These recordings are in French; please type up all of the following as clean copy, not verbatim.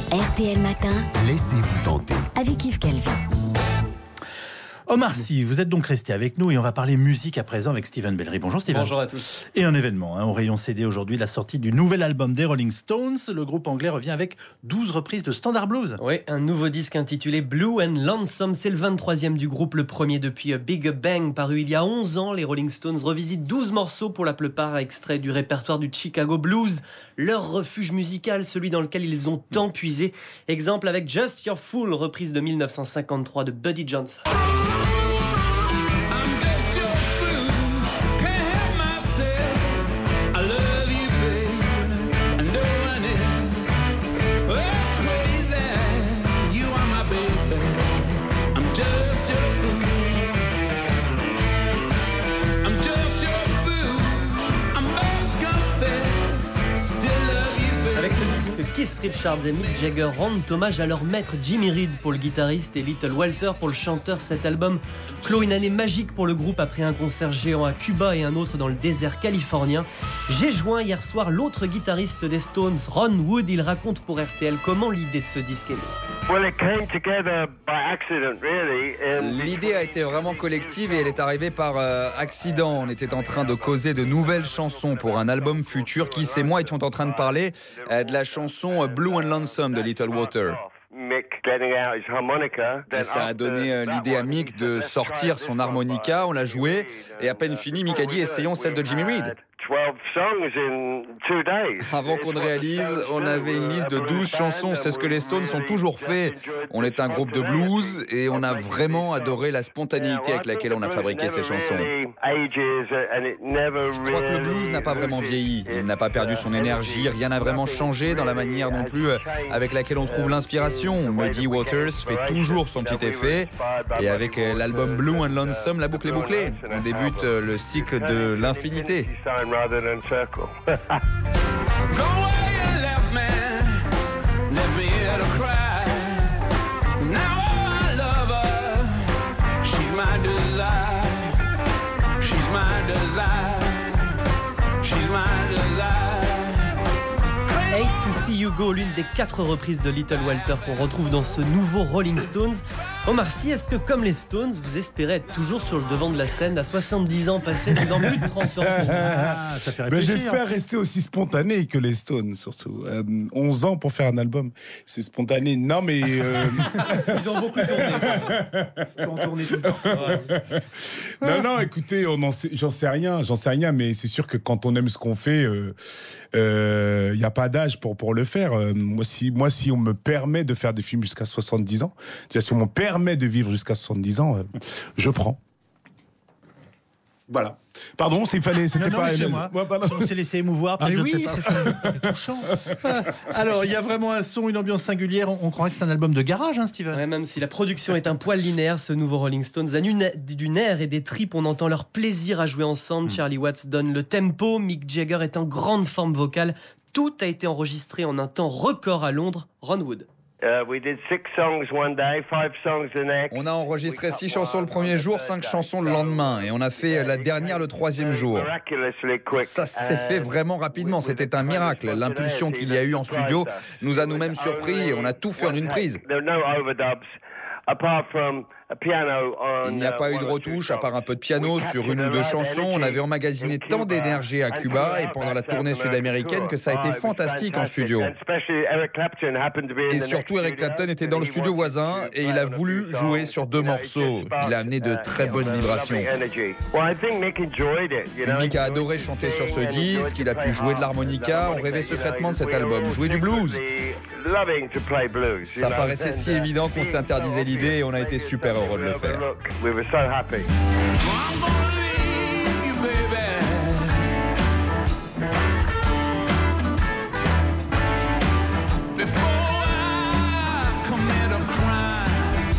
RTL Matin, Laissez-vous tenter. avec Yves Calvi. Omar Sy, vous êtes donc resté avec nous et on va parler musique à présent avec Stephen Bellery. Bonjour Stephen. Bonjour à tous. Et un événement, au rayon CD aujourd'hui, la sortie du nouvel album des Rolling Stones. Le groupe anglais revient avec 12 reprises de standard blues. Oui, un nouveau disque intitulé Blue and Lonesome. C'est le 23e du groupe, le premier depuis Big Bang, paru il y a 11 ans. Les Rolling Stones revisitent 12 morceaux, pour la plupart extraits du répertoire du Chicago Blues. Leur refuge musical, celui dans lequel ils ont tant puisé. Exemple avec Just Your Fool, reprise de 1953 de Buddy Johnson. Keith Richards et Mick Jagger rendent hommage à leur maître Jimmy Reed pour le guitariste et Little Walter pour le chanteur. Cet album clôt une année magique pour le groupe après un concert géant à Cuba et un autre dans le désert californien. J'ai joint hier soir l'autre guitariste des Stones, Ron Wood. Il raconte pour RTL comment l'idée de ce disque est née. L'idée a été vraiment collective et elle est arrivée par accident. On était en train de causer de nouvelles chansons pour un album futur. Keith et moi étions en train de parler de la chanson Blue and Lonesome de Little Walter. Et ça a donné l'idée à Mick de sortir son harmonica. On l'a joué et à peine fini, Mick a dit essayons celle de Jimmy Reed. Avant qu'on ne réalise, on avait une liste de 12 chansons. C'est ce que les Stones ont toujours fait. On est un groupe de blues et on a vraiment adoré la spontanéité avec laquelle on a fabriqué ces chansons. Je crois que le blues n'a pas vraiment vieilli. Il n'a pas perdu son énergie. Rien n'a vraiment changé dans la manière non plus avec laquelle on trouve l'inspiration. Muddy Waters fait toujours son petit effet. Et avec l'album Blue and Lonesome, la boucle est bouclée. On débute le cycle de l'infinité. Rather than circle. Go where you left me, left me here to cry. Now I love her, she's my desire, she's my desire, she's my desire. Hate to See You Go, l'une des 4 reprises de Little Walter qu'on retrouve dans ce nouveau Rolling Stones. Omar Sy, est-ce que comme les Stones, vous espérez être toujours sur le devant de la scène à 70 ans passés dans plus de 30 ans? Ça fait réfléchir. J'espère rester aussi spontané que les Stones, surtout. 11 ans pour faire un album, c'est spontané. Non, mais... Ils ont beaucoup tourné. Ils sont tournés tout le temps. Non, écoutez, j'en sais rien, mais c'est sûr que quand on aime ce qu'on fait, il n'y a pas d'âge pour le faire. Moi, si on me permet de faire des films jusqu'à 70 ans, déjà, si on me permet de vivre jusqu'à 70 ans, je prends. Voilà. Pardon, c'était pas... On s'est laissé émouvoir. Ah je oui, ne sais pas. c'est touchant. Alors, il y a vraiment un son, une ambiance singulière. On croirait que c'est un album de garage, hein, Steven. Ouais, même si la production est un poil linéaire, ce nouveau Rolling Stones a du nerf et des tripes. On entend leur plaisir à jouer ensemble. Charlie Watts donne le tempo. Mick Jagger est en grande forme vocale. Tout a été enregistré en un temps record à Londres. Ron Wood. On a enregistré 6 chansons le premier jour, 5 chansons le lendemain. Et on a fait la dernière le 3e jour. Ça s'est fait vraiment rapidement. C'était un miracle. L'impulsion qu'il y a eu en studio nous a nous-mêmes surpris et on a tout fait en une prise. Il n'y a pas eu de retouche, à part un peu de piano sur une ou 2 chansons. On avait emmagasiné tant d'énergie à Cuba et pendant la tournée sud-américaine que ça a été fantastique en studio. Et surtout, Eric Clapton était dans le studio voisin et il a voulu jouer sur 2 morceaux. Il a amené de très bonnes vibrations. Mick a adoré chanter sur ce disque, il a pu jouer de l'harmonica. On rêvait secrètement de cet album, jouer du blues. Ça paraissait si évident qu'on s'interdisait l'idée et on a été super heureux de le faire.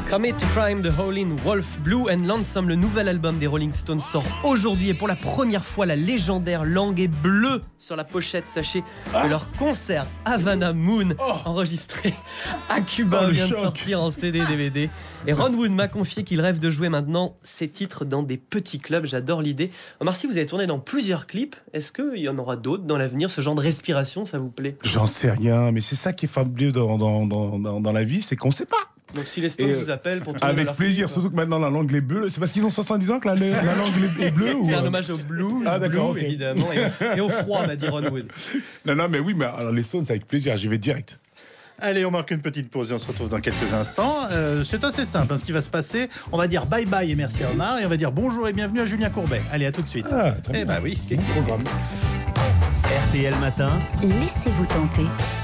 Commit to Crime de Howlin' Wolf, Blue and Lonesome, le nouvel album des Rolling Stones sort aujourd'hui et pour la première fois la légendaire langue est bleue sur la pochette. Sachez que leur concert Havana Moon enregistré à Cuba vient de sortir en CD DVD et Ron Wood m'a confié qu'il rêve de jouer maintenant ses titres dans des petits clubs. J'adore l'idée. Omar Sy, vous avez tourné dans plusieurs clips, est-ce qu'il y en aura d'autres dans l'avenir? Ce genre de respiration, ça vous plaît? J'en sais rien, mais c'est ça qui est fabuleux dans la vie, c'est qu'on sait pas. Donc si les Stones vous appellent pour tourner avec plaisir, surtout que maintenant la langue est bleue. C'est parce qu'ils ont 70 ans que la langue est bleue C'est un hommage au blues, d'accord, blue, évidemment, et au froid, m'a dit Ron Wood. Non, mais oui, mais alors les Stones, avec plaisir, j'y vais direct. Allez, on marque une petite pause et on se retrouve dans quelques instants. C'est assez simple ce qui va se passer. On va dire bye bye et merci à Omar et on va dire bonjour et bienvenue à Julien Courbet. Allez, à tout de suite. Oui. Bah oui. Bon programme. RTL Matin. Laissez-vous tenter.